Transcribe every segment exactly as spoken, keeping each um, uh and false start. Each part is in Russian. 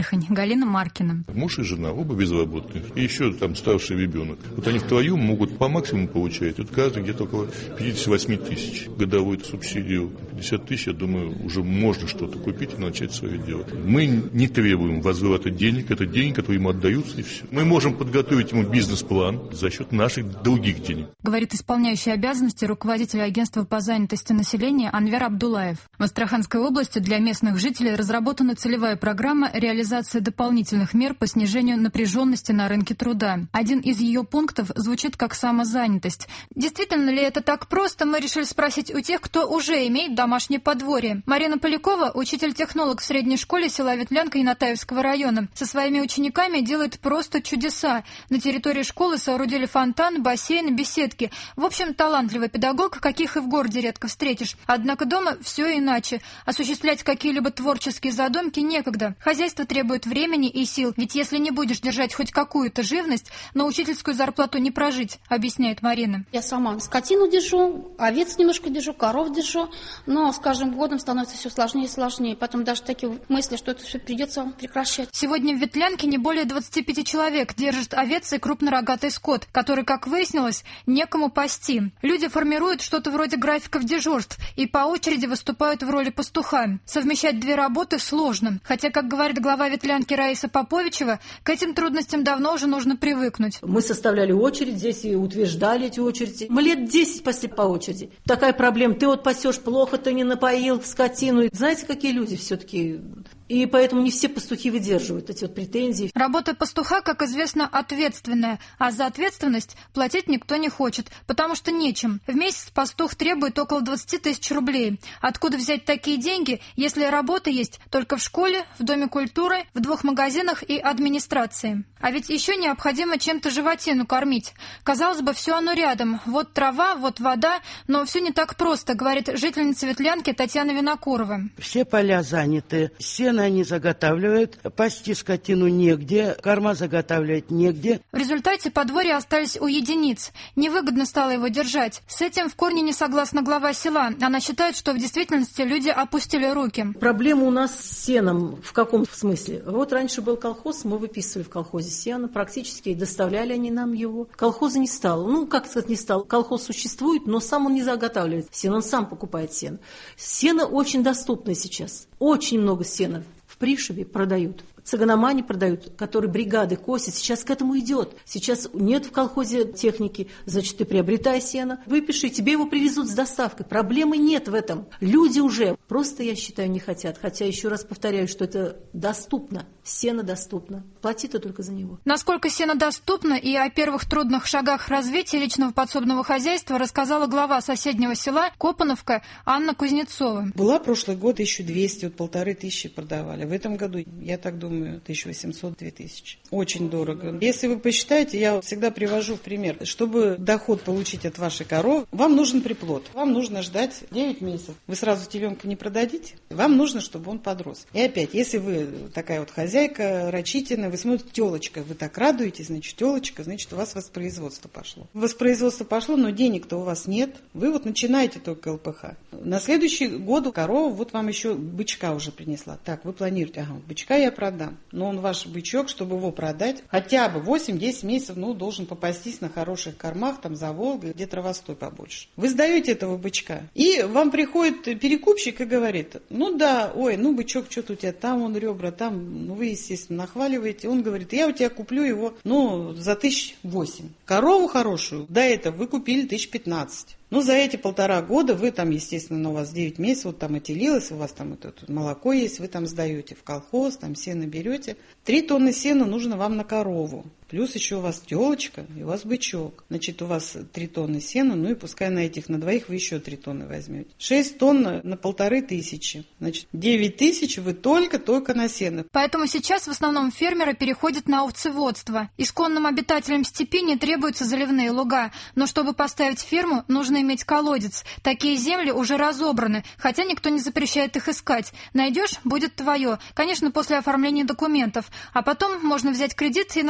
Тихонь, Галина Маркина. Муж и жена, оба безработные. И еще там старший ребенок. Вот они втроем могут по максимуму получать. Вот каждый где-то около пятьдесят восемь тысяч. Годовую субсидию пятьдесят тысяч, я думаю, уже можно что-то купить и начать свое дело. Мы не требуем возврата денег. Это деньги, которые ему отдаются, и все. Мы можем подготовить ему бизнес-план за счет наших других денег. Говорит исполняющий обязанности руководителя агентства по занятости населения Анвер Абдулаев. В Астраханской области для местных жителей разработана целевая программа реализации дополнительных мер по снижению напряженности на рынке труда. Один из ее пунктов звучит как самозанятость. Действительно ли это так просто, мы решили спросить у тех, кто уже имеет домашнее подворье. Марина Полякова, учитель-технолог в средней школе села Ветлянка Инатаевского района, со своими учениками делает просто чудеса. На территории школы соорудили фонтан, бассейн, беседки. В общем, талантливый педагог, каких и в городе редко встретишь. Однако дома все иначе. Осуществлять какие-либо творческие задумки некогда. Хозяйство требует времени и сил, ведь если не будешь держать хоть какую-то живность, на учительскую зарплату не прожить, объясняет Марина. Я сама скотину держу, овец немножко держу, коров держу, но с каждым годом становится все сложнее и сложнее. Потом даже такие мысли, что это все придется прекращать. Сегодня в Ветлянке не более двадцати пяти человек держат овец и крупнорогатый скот, который, как выяснилось, некому пасти. Люди формируют что-то вроде графиков дежурств и по очереди выступают в роли пастуха. Совмещать две работы сложно, хотя, как говорит глава Ветлянки Раиса Поповичева, к этим трудностям давно уже нужно привыкнуть. Мы составляли очередь здесь и утверждали эти очереди. Мы лет десять пасли по очереди. Такая проблема, ты вот пасешь плохо, ты не напоил скотину. Знаете, какие люди все-таки... И поэтому не все пастухи выдерживают эти вот претензии. Работа пастуха, как известно, ответственная, а за ответственность платить никто не хочет, потому что нечем. В месяц пастух требует около двадцати тысяч рублей. Откуда взять такие деньги, если работа есть только в школе, в Доме культуры, в двух магазинах и администрации? А ведь еще необходимо чем-то животину кормить. Казалось бы, все оно рядом. Вот трава, вот вода, но все не так просто, говорит жительница Ветлянки Татьяна Винокурова. Все поля заняты, сено они заготавливают, пасти скотину негде, корма заготавливать негде. В результате подворья остались у единиц. Невыгодно стало его держать. С этим в корне не согласна глава села. Она считает, что в действительности люди опустили руки. Проблема у нас с сеном. В каком смысле? Вот раньше был колхоз, мы выписывали в колхозе сено, практически доставляли они нам его. Колхоза не стало. Ну, как сказать, не стало. Колхоз существует, но сам он не заготавливает сено, он сам покупает сено. Сено очень доступно сейчас. Очень много сена в Пришибе продают. Цыганомане продают, которые бригады косят. Сейчас к этому идет. Сейчас нет в колхозе техники, значит, ты приобретай сено, выпиши, тебе его привезут с доставкой. Проблемы нет в этом. Люди уже просто, я считаю, не хотят. Хотя еще раз повторяю, что это доступно. Сено доступно. Плати ты только за него. Насколько сено доступно и о первых трудных шагах развития личного подсобного хозяйства рассказала глава соседнего села Копановка Анна Кузнецова. Была прошлый год еще двести, вот полторы тысячи продавали. В этом году, я так думаю, тысяча восемьсот — две тысячи. Очень дорого. Если вы посчитаете, я всегда привожу в пример, чтобы доход получить от вашей коровы, вам нужен приплод. Вам нужно ждать девять месяцев. Вы сразу теленка не продадите. Вам нужно, чтобы он подрос. И опять, если вы такая вот хозяйка, рачительная, вы смотрите, телочка, вы так радуетесь, значит, телочка, значит, у вас воспроизводство пошло. Воспроизводство пошло, но денег-то у вас нет. Вы вот начинаете только эл пэ ха. На следующий год корова, вот вам еще бычка уже принесла. Так, вы планируете, ага, бычка я продам. Но он ваш бычок, чтобы его продать, хотя бы восемь-десять месяцев, ну, должен попастись на хороших кормах, там, за Волгой, где травостой побольше. Вы сдаете этого бычка, и вам приходит перекупщик и говорит, ну да, ой, ну, бычок, что-то у тебя там, он ребра, там, ну, вы, естественно, нахваливаете. Он говорит, я у тебя куплю его, ну, за тысяч восемь. Корову хорошую, до этого вы купили тысяч пятнадцать. Ну, за эти полтора года вы там, естественно, у вас девять месяцев, вот там отелилось, у вас там это, это, молоко есть, вы там сдаете в колхоз, там сено берете. Три тонны сена нужно вам на корову. Плюс еще у вас телочка и у вас бычок. Значит, у вас три тонны сена, ну и пускай на этих, на двоих вы еще три тонны возьмете. Шесть тонн на полторы тысячи. Значит, девять тысяч вы только-только на сено. Поэтому сейчас в основном фермеры переходят на овцеводство. Исконным обитателям степи не требуются заливные луга, но чтобы поставить ферму, нужно иметь колодец. Такие земли уже разобраны, хотя никто не запрещает их искать. Найдешь — будет твое. Конечно, после оформления документов. А потом можно взять кредит и на развитие.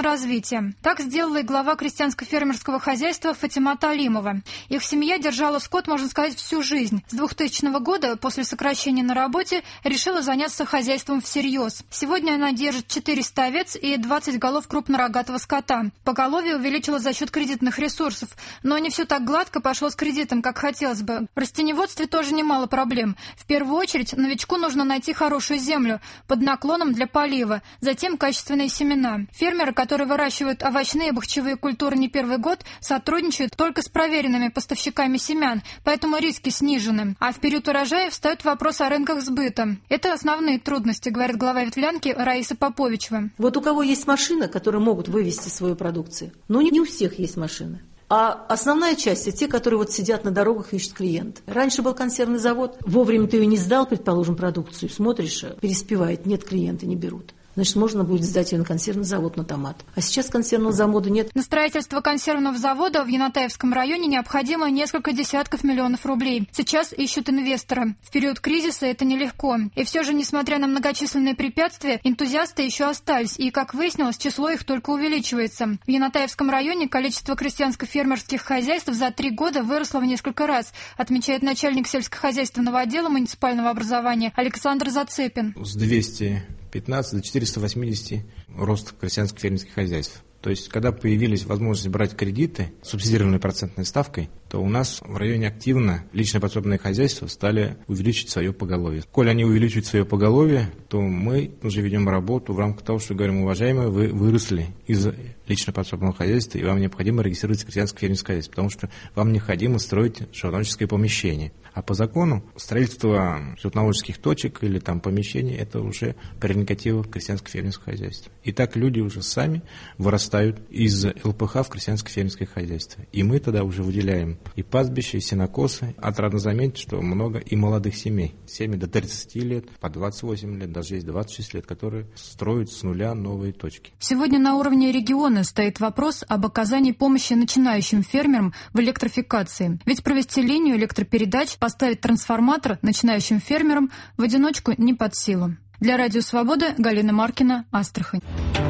развития. Так сделала и глава крестьянско-фермерского хозяйства Фатимата Алимова. Их семья держала скот, можно сказать, всю жизнь. С двухтысячного года, после сокращения на работе, решила заняться хозяйством всерьез. Сегодня она держит четыреста овец и двадцать голов крупнорогатого скота. Поголовье увеличилось за счет кредитных ресурсов. Но не все так гладко пошло с кредитом, как хотелось бы. В растениеводстве тоже немало проблем. В первую очередь, новичку нужно найти хорошую землю под наклоном для полива, затем качественные семена. Фермеры, которые выращивают овощные и бахчевые культуры не первый год, сотрудничают только с проверенными поставщиками семян, поэтому риски снижены. А в период урожая встает вопрос о рынках сбыта. Это основные трудности, говорит глава ветвлянки Раиса Поповичева. Вот у кого есть машина, которые могут вывести свою продукцию, но не у всех есть машины. А основная часть – это те, которые вот сидят на дорогах и ищут клиента. Раньше был консервный завод, вовремя ты ее не сдал, предположим, продукцию, смотришь, переспевает, нет клиента, не берут. Значит, можно будет сдать ее на консервный завод, на томат. А сейчас консервного завода нет. На строительство консервного завода в Янатаевском районе необходимо несколько десятков миллионов рублей. Сейчас ищут инвестора. В период кризиса это нелегко. И все же, несмотря на многочисленные препятствия, энтузиасты еще остались. И, как выяснилось, число их только увеличивается. В Янатаевском районе количество крестьянско-фермерских хозяйств за три года выросло в несколько раз, отмечает начальник сельскохозяйственного отдела муниципального образования Александр Зацепин. С двухсот пятнадцати до четырёхсот восьмидесяти рост крестьянско-фермерских хозяйств. То есть, когда появились возможности брать кредиты с субсидированной процентной ставкой, то у нас в районе активно личные подсобные хозяйства стали увеличивать свое поголовье. Коль они увеличивают свое поголовье, то мы уже ведем работу в рамках того, что говорим: уважаемые, вы выросли из личного подсобного хозяйства, и вам необходимо регистрировать крестьянско-фермерское хозяйство, потому что вам необходимо строить животноводческое помещение. А по закону строительство животноводческих точек или там помещений – это уже прерогатива крестьянско-фермерского хозяйства. И так люди уже сами вырастают из эл пэ ха в крестьянско-фермерское хозяйство. И мы тогда уже выделяем и пастбища, и сенокосы. Отрадно заметить, что много и молодых семей. Семьи до тридцати лет, по двадцать восемь лет, даже есть двадцать шесть лет, которые строят с нуля новые точки. Сегодня на уровне региона стоит вопрос об оказании помощи начинающим фермерам в электрификации. Ведь провести линию электропередач, поставить трансформатор начинающим фермерам в одиночку не под силу. Для Радио Свобода Галина Маркина, Астрахань.